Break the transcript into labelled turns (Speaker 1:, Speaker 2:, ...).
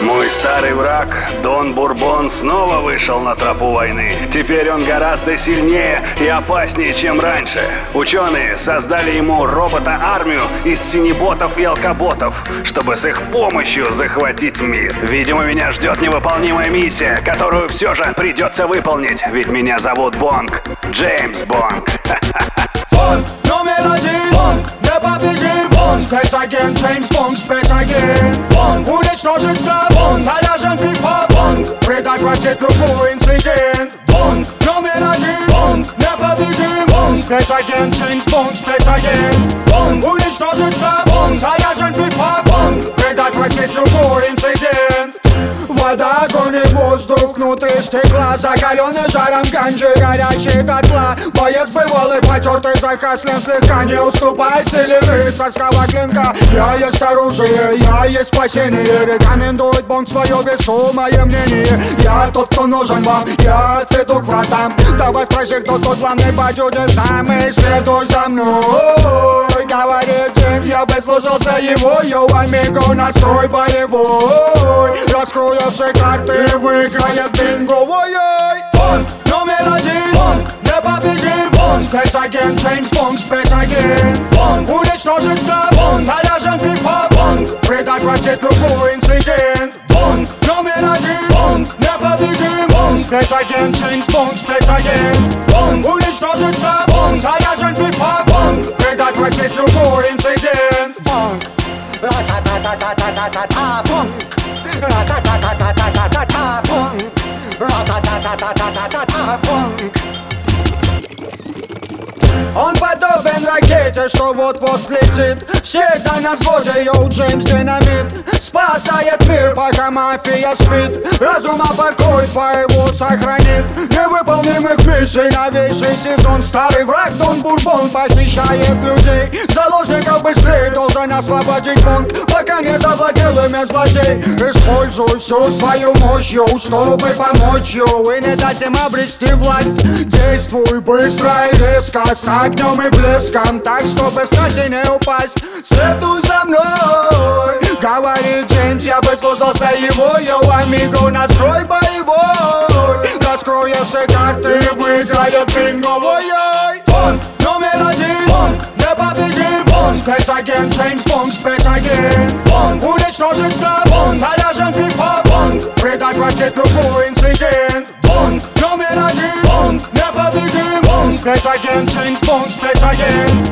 Speaker 1: Мой старый враг, Дон Бурбон, снова вышел на тропу войны. Теперь он гораздо сильнее и опаснее, чем раньше. Ученые создали ему робота-армию из синеботов и алкоботов, чтобы с их помощью захватить мир. Видимо, меня ждет невыполнимая миссия, которую все же придется выполнить, ведь меня зовут Бонг. Джеймс Бонг.
Speaker 2: Бонг, номер один. Бонг, не победим. Бонг, спец агент, Джеймс Бонг, спец агент. Бонг, уничтожить страх. Бонг, заряжен пик-пап. Бонг, предотвратить любой инцидент. Бонг, номер один. Бонг, не победим. Бонг, спец агент, Джеймс Бонг, спец агент. Бонг, уничтожить страх. Бонг, заряжен пик-пап. Бонг, предотвратить любой инцидент. Вода, огонь и воздух внутри стекла, закаленный жаром ганджи, горячий дотла. Боец бывалый, потертый закаслен, слегка не уступает силе рыцарского клинка. Я есть оружие, я есть спасение, рекомендует Бонг свое весомое мнение. Я тот, кто нужен вам, я отведу к вратам. Давай спроси, кто тут главный по чудесам, и следуй за мной. Говорит Джеймс, я выслужился его, йоу, амиго, настрой боевой. Раскрою все карты и выиграет бинго, ой-ой. Бонг, номер один. Бонг, не победим. Бонг, спецагент, Джеймс Бонг, спецагент. Бонг, уничтожить страх. Бонг, заряжен пик-пап. Бонг, предотвратить любой инцидент. Бонг, номер один. Бонг, не победим. Бонг, спецагент, Джеймс Бонг, спецагент. Бонг, уничтожить страх. Бонг, заряжен пик-пап. Бонг, предотвратить любой инцидент. Бонг, ра-та-та-та-та-та-та-та-та, бонг. Ра-та-та-та-та-та-та-та, бонг. Ра-та-та-та-та-та-та-та, бонг. Он подобен ракете, что вот-вот взлетит. Всегда на взводе, йоу, Джеймс Динамит. Спасает мир, пока мафия спит. Разума покой твоего сохранит. Невыполнимых миссий новейший сезон. Старый враг Дон Бурбон похищает людей. Заложников быстрее должен освободить Бонг, пока не завладел ими злодей. Используй всю свою мощь, йоу, чтобы помочь, йоу, и не дать им обрести власть. Действуй быстро и резко, с огнем и блеском, так, чтобы встать и не упасть. Следуй за мной, говорит Джеймс, я выслужился его, йоу, амиго, настрой боевой. Раскрою все карты и выиграет бинго, ой-ой. Бонг, номер один. Бонг, не победим. Бонг, спецагент, Джеймс Бонг, спецагент. Бонг, уничтожить страх. Бонг, заряжен пик-пап. Бонг, предотвратить любой инцидент. Бонг, номер один. Бонг, не победим. Бонг, спецагент, Джеймс Бонг, спецагент.